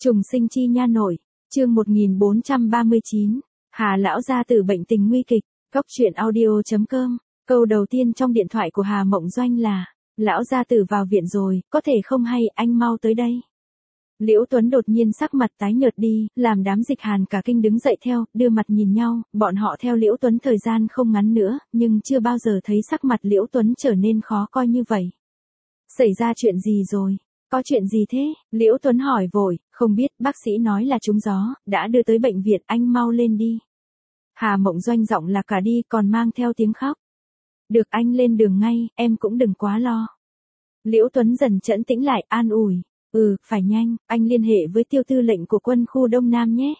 Trùng sinh chi nha nội, chương 1439, Hà lão gia tử bệnh tình nguy kịch, góc truyện audio.com, câu đầu tiên trong điện thoại của Hà Mộng Doanh là, lão gia tử vào viện rồi, có thể không hay, anh mau tới đây. Liễu Tuấn đột nhiên sắc mặt tái nhợt đi, làm đám Dịch Hàn cả kinh đứng dậy theo, đưa mặt nhìn nhau, bọn họ theo Liễu Tuấn thời gian không ngắn nữa, nhưng chưa bao giờ thấy sắc mặt Liễu Tuấn trở nên khó coi như vậy. Xảy ra chuyện gì rồi? Có chuyện gì thế? Liễu Tuấn hỏi vội, không biết, bác sĩ nói là trúng gió, đã đưa tới bệnh viện, anh mau lên đi. Hà Mộng Doanh giọng là cả đi, còn mang theo tiếng khóc. Được, anh lên đường ngay, em cũng đừng quá lo. Liễu Tuấn dần trấn tĩnh lại, an ủi. Phải nhanh, anh liên hệ với tiêu tư lệnh của quân khu Đông Nam nhé.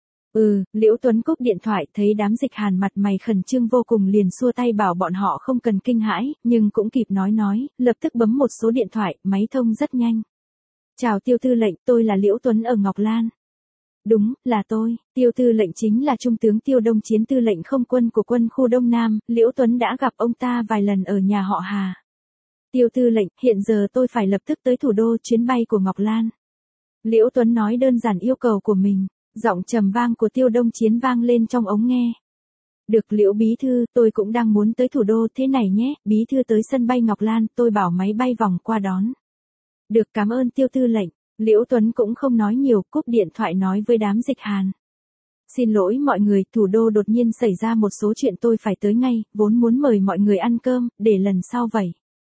Liễu Tuấn cúp điện thoại, thấy đám Dịch Hàn mặt mày khẩn trương vô cùng liền xua tay bảo bọn họ không cần kinh hãi, nhưng cũng kịp nói, lập tức bấm một số điện thoại, máy thông rất nhanh. Chào tiêu tư lệnh, tôi là Liễu Tuấn ở Ngọc Lan. Đúng, là tôi, tiêu tư lệnh chính là Trung tướng Tiêu Đông Chiến, tư lệnh không quân của quân khu Đông Nam, Liễu Tuấn đã gặp ông ta vài lần ở nhà họ Hà. Tiêu tư lệnh, hiện giờ tôi phải lập tức tới thủ đô, chuyến bay của Ngọc Lan. Liễu Tuấn nói đơn giản yêu cầu của mình, giọng trầm vang của Tiêu Đông Chiến vang lên trong ống nghe. Được Liễu bí thư, tôi cũng đang muốn tới thủ đô, thế này nhé, bí thư tới sân bay Ngọc Lan, tôi bảo máy bay vòng qua đón. Được, cảm ơn Tiêu tư lệnh. Liễu Tuấn cũng không nói nhiều, cúp điện thoại nói với đám Dịch Hàn. Xin lỗi mọi người, thủ đô đột nhiên xảy ra một số chuyện, tôi phải tới ngay, vốn muốn mời mọi người ăn cơm, để lần sau vậy.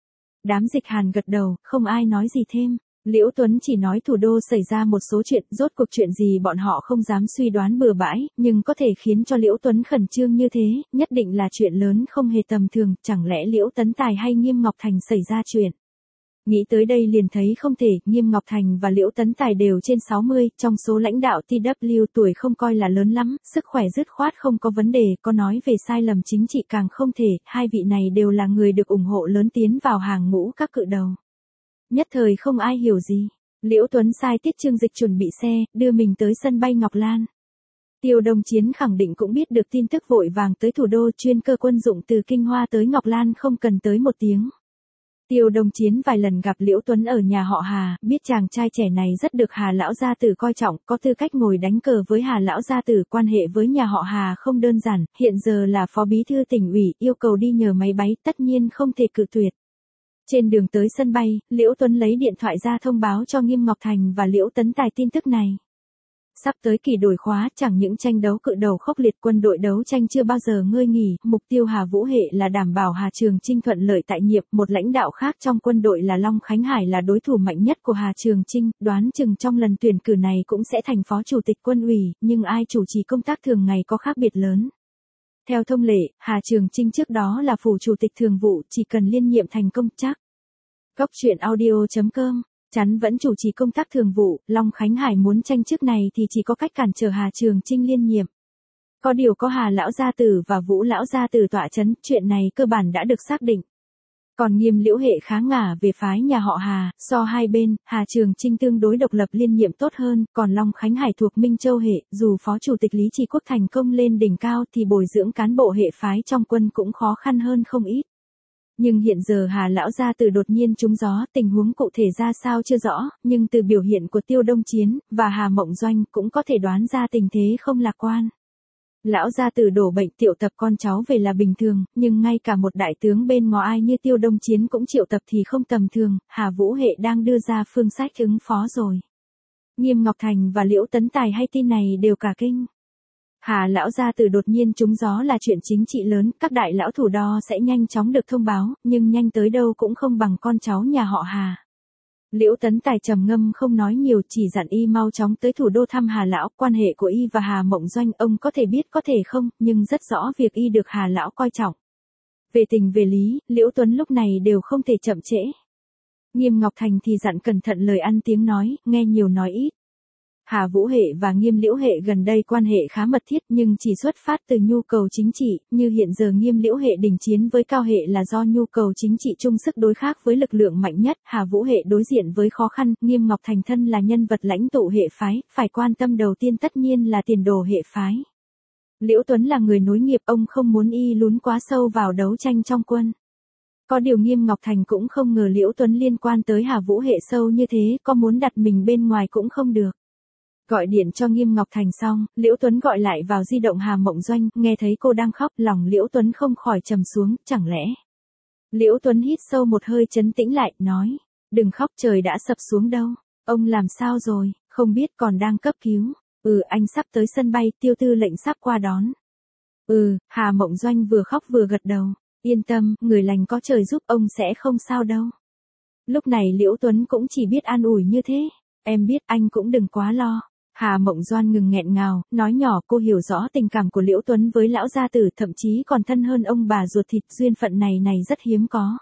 Đám Dịch Hàn gật đầu, không ai nói gì thêm. Liễu Tuấn chỉ nói thủ đô xảy ra một số chuyện, rốt cuộc chuyện gì bọn họ không dám suy đoán bừa bãi, nhưng có thể khiến cho Liễu Tuấn khẩn trương như thế, nhất định là chuyện lớn không hề tầm thường, chẳng lẽ Liễu Tấn Tài hay Nghiêm Ngọc Thành xảy ra chuyện. Nghĩ tới đây liền thấy không thể, Nghiêm Ngọc Thành và Liễu Tấn Tài đều trên 60, trong số lãnh đạo TW tuổi không coi là lớn lắm, sức khỏe dứt khoát không có vấn đề, có nói về sai lầm chính trị càng không thể, hai vị này đều là người được ủng hộ lớn tiến vào hàng ngũ các cự đầu. Nhất thời không ai hiểu gì, Liễu Tuấn sai Tiết Trương Dịch chuẩn bị xe, đưa mình tới sân bay Ngọc Lan. Tiêu Đông Chiến khẳng định cũng biết được tin tức, vội vàng tới thủ đô, chuyên cơ quân dụng từ Kinh Hoa tới Ngọc Lan không cần tới 1 tiếng. Tiêu Đông Chiến vài lần gặp Liễu Tuấn ở nhà họ Hà, biết chàng trai trẻ này rất được Hà lão gia tử coi trọng, có tư cách ngồi đánh cờ với Hà lão gia tử, quan hệ với nhà họ Hà không đơn giản, hiện giờ là phó bí thư tỉnh ủy, yêu cầu đi nhờ máy bay, tất nhiên không thể cự tuyệt. Trên đường tới sân bay, Liễu Tuấn lấy điện thoại ra thông báo cho Nghiêm Ngọc Thành và Liễu Tấn Tài tin tức này. Sắp tới kỳ đổi khóa, chẳng những tranh đấu cự đầu khốc liệt, quân đội đấu tranh chưa bao giờ ngơi nghỉ, mục tiêu Hà Vũ Hệ là đảm bảo Hà Trường Chinh thuận lợi tại nhiệm, một lãnh đạo khác trong quân đội là Long Khánh Hải là đối thủ mạnh nhất của Hà Trường Chinh, đoán chừng trong lần tuyển cử này cũng sẽ thành phó chủ tịch quân ủy, nhưng ai chủ trì công tác thường ngày có khác biệt lớn. Theo thông lệ, Hà Trường Chinh trước đó là phủ chủ tịch thường vụ, chỉ cần liên nhiệm thành công chắc. Góc truyện audio.com, chắn vẫn chủ trì công tác thường vụ, Long Khánh Hải muốn tranh chức này thì chỉ có cách cản trở Hà Trường Chinh liên nhiệm. Có điều có Hà lão gia tử và Vũ lão gia tử tọa chấn, chuyện này cơ bản đã được xác định. Còn Nghiêm Liễu Hệ khá ngả về phái nhà họ Hà, so hai bên, Hà Trường Chinh tương đối độc lập liên nhiệm tốt hơn, còn Long Khánh Hải thuộc Minh Châu hệ, dù phó chủ tịch Lý Trì Quốc thành công lên đỉnh cao thì bồi dưỡng cán bộ hệ phái trong quân cũng khó khăn hơn không ít. Nhưng hiện giờ Hà lão gia tử đột nhiên trúng gió, tình huống cụ thể ra sao chưa rõ, nhưng từ biểu hiện của Tiêu Đông Chiến và Hà Mộng Doanh cũng có thể đoán ra tình thế không lạc quan. Lão gia tử đổ bệnh, triệu tập con cháu về là bình thường, nhưng ngay cả một đại tướng bên ngoài như Tiêu Đông Chiến cũng triệu tập thì không tầm thường, Hà Vũ Hệ đang đưa ra phương sách ứng phó rồi. Nghiêm Ngọc Thành và Liễu Tấn Tài hay tin này đều cả kinh. Hà lão gia tử đột nhiên trúng gió là chuyện chính trị lớn, các đại lão thủ đô sẽ nhanh chóng được thông báo, nhưng nhanh tới đâu cũng không bằng con cháu nhà họ Hà. Liễu Tấn Tài trầm ngâm không nói nhiều, chỉ dặn y mau chóng tới thủ đô thăm Hà lão, quan hệ của y và Hà Mộng Doanh ông có thể biết có thể không, nhưng rất rõ việc y được Hà lão coi trọng. Về tình về lý, Liễu Tuấn lúc này đều không thể chậm trễ. Nghiêm Ngọc Thành thì dặn cẩn thận lời ăn tiếng nói, nghe nhiều nói ít. Hà Vũ Hệ và Nghiêm Liễu Hệ gần đây quan hệ khá mật thiết nhưng chỉ xuất phát từ nhu cầu chính trị, như hiện giờ Nghiêm Liễu Hệ đình chiến với Cao Hệ là do nhu cầu chính trị chung sức đối khác với lực lượng mạnh nhất, Hà Vũ Hệ đối diện với khó khăn, Nghiêm Ngọc Thành thân là nhân vật lãnh tụ hệ phái, phải quan tâm đầu tiên tất nhiên là tiền đồ hệ phái. Liễu Tuấn là người nối nghiệp, ông không muốn y lún quá sâu vào đấu tranh trong quân. Có điều Nghiêm Ngọc Thành cũng không ngờ Liễu Tuấn liên quan tới Hà Vũ Hệ sâu như thế, có muốn đặt mình bên ngoài cũng không được. Gọi điện cho Nghiêm Ngọc Thành xong, Liễu Tuấn gọi lại vào di động Hà Mộng Doanh, nghe thấy cô đang khóc, lòng Liễu Tuấn không khỏi trầm xuống, chẳng lẽ. Liễu Tuấn hít sâu một hơi trấn tĩnh lại, nói, đừng khóc, trời đã sập xuống đâu. Ông làm sao rồi, không biết, còn đang cấp cứu. Anh sắp tới sân bay, Tiêu tư lệnh sắp qua đón. Hà Mộng Doanh vừa khóc vừa gật đầu. Yên tâm, người lành có trời giúp, ông sẽ không sao đâu. Lúc này Liễu Tuấn cũng chỉ biết an ủi như thế. Em biết, anh cũng đừng quá lo. Hà Mộng Doan ngừng nghẹn ngào, nói nhỏ, cô hiểu rõ tình cảm của Liễu Tuấn với lão gia tử, thậm chí còn thân hơn ông bà ruột thịt, duyên phận này rất hiếm có.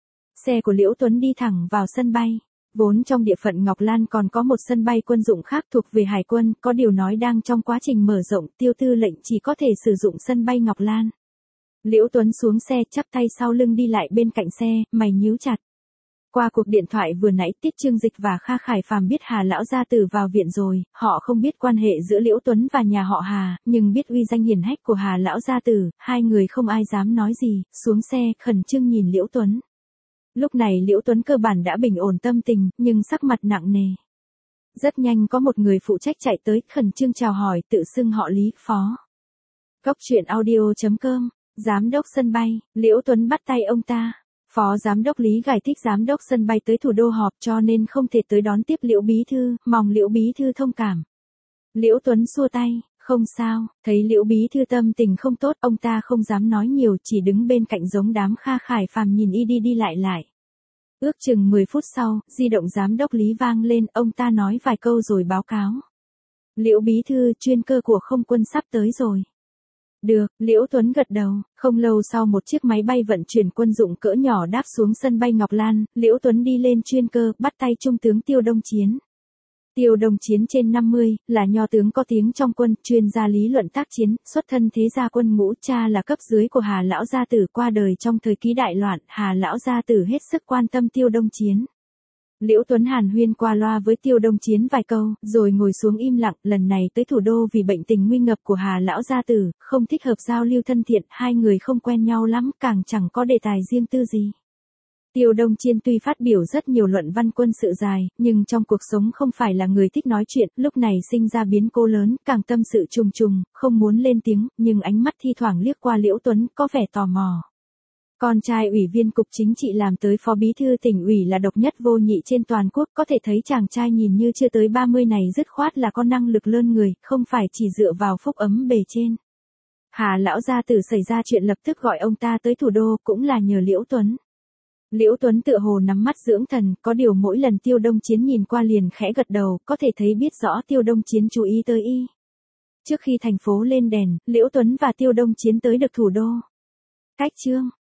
Xe của Liễu Tuấn đi thẳng vào sân bay. Vốn trong địa phận Ngọc Lan còn có một sân bay quân dụng khác thuộc về Hải quân, có điều nói đang trong quá trình mở rộng, Tiêu tư lệnh chỉ có thể sử dụng sân bay Ngọc Lan. Liễu Tuấn xuống xe, chắp tay sau lưng đi lại bên cạnh xe, mày nhíu chặt. Qua cuộc điện thoại vừa nãy, Tiết Trương Dịch và Kha Khải Phàm biết Hà lão gia tử vào viện rồi, họ không biết quan hệ giữa Liễu Tuấn và nhà họ Hà, nhưng biết uy danh hiển hách của Hà lão gia tử, hai người không ai dám nói gì, xuống xe, khẩn trương nhìn Liễu Tuấn. Lúc này Liễu Tuấn cơ bản đã bình ổn tâm tình, nhưng sắc mặt nặng nề. Rất nhanh có một người phụ trách chạy tới, khẩn trương chào hỏi, tự xưng họ Lý, phó. Cốc truyện audio.com, giám đốc sân bay, Liễu Tuấn bắt tay ông ta. Phó giám đốc Lý giải thích giám đốc sân bay tới thủ đô họp cho nên không thể tới đón tiếp Liễu bí thư, mong Liễu bí thư thông cảm. Liễu Tuấn xua tay, không sao, thấy Liễu bí thư tâm tình không tốt, ông ta không dám nói nhiều, chỉ đứng bên cạnh giống đám Kha Khải Phàm nhìn y đi lại lại. Ước chừng 10 phút sau, di động giám đốc Lý vang lên, ông ta nói vài câu rồi báo cáo. Liễu bí thư, chuyên cơ của không quân sắp tới rồi. Được, Liễu Tuấn gật đầu, không lâu sau một chiếc máy bay vận chuyển quân dụng cỡ nhỏ đáp xuống sân bay Ngọc Lan, Liễu Tuấn đi lên chuyên cơ, bắt tay Trung tướng Tiêu Đông Chiến. Tiêu Đông Chiến trên 50, là nho tướng có tiếng trong quân, chuyên gia lý luận tác chiến, xuất thân thế gia quân ngũ, cha là cấp dưới của Hà lão gia tử, qua đời trong thời kỳ đại loạn, Hà lão gia tử hết sức quan tâm Tiêu Đông Chiến. Liễu Tuấn hàn huyên qua loa với Tiêu Đông Chiến vài câu, rồi ngồi xuống im lặng, lần này tới thủ đô vì bệnh tình nguy ngập của Hà lão gia tử, không thích hợp giao lưu thân thiện, hai người không quen nhau lắm, càng chẳng có đề tài riêng tư gì. Tiêu Đông Chiến tuy phát biểu rất nhiều luận văn quân sự dài, nhưng trong cuộc sống không phải là người thích nói chuyện, lúc này sinh ra biến cố lớn, càng tâm sự trùng trùng, không muốn lên tiếng, nhưng ánh mắt thi thoảng liếc qua Liễu Tuấn, có vẻ tò mò. Con trai ủy viên cục chính trị làm tới phó bí thư tỉnh ủy là độc nhất vô nhị trên toàn quốc, có thể thấy chàng trai nhìn như chưa tới 30 này dứt khoát là có năng lực lơn người, không phải chỉ dựa vào phúc ấm bề trên. Hà lão gia tử xảy ra chuyện lập tức gọi ông ta tới thủ đô, cũng là nhờ Liễu Tuấn. Liễu Tuấn tựa hồ nắm mắt dưỡng thần, có điều mỗi lần Tiêu Đông Chiến nhìn qua liền khẽ gật đầu, có thể thấy biết rõ Tiêu Đông Chiến chú ý tới y. Trước khi thành phố lên đèn, Liễu Tuấn và Tiêu Đông Chiến tới được thủ đô. Cách chương